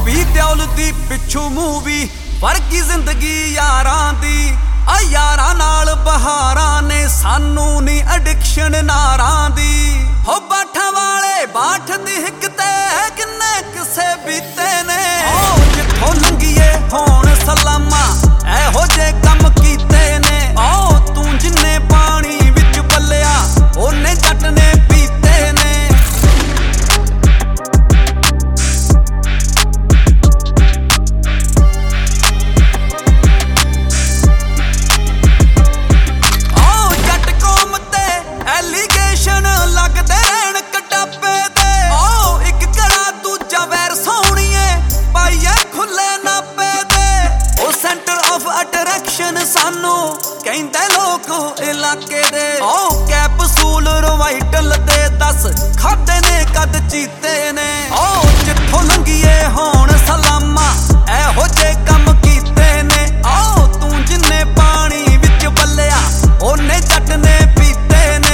बॉबी देओल दी पिछू मूवी वर्गी जिंदगी यारां दी आ यारां नाल बहारां ने सानू नी एडिक्शन नारां दी हो बाठां वाले बाठ दी हिक ते किन्ने किसे बीते ने ओ जिथों लंघीए होण सलामा एहो जे कम कीते ने ओ तू जिन्ने पानी विच पलिया ओने जट ने पीते ने सानू कहंदे लोग इलाके दे ओ कैप्सूल रवाइटल दे 10 खादे ने कद चीते ने ओ जिथों लंघीए होण सलामा एहो जे कम कीते ने ओ तू जिन्ने पानी विच बल्लिया ओने जट ने पीते ने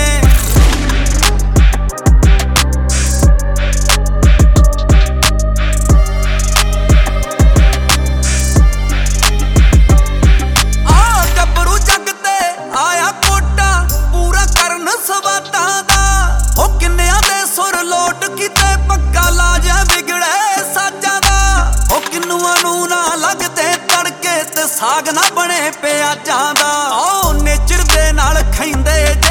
साग ना बने प्याजां दा ओ नेचर दे नाल खैंदे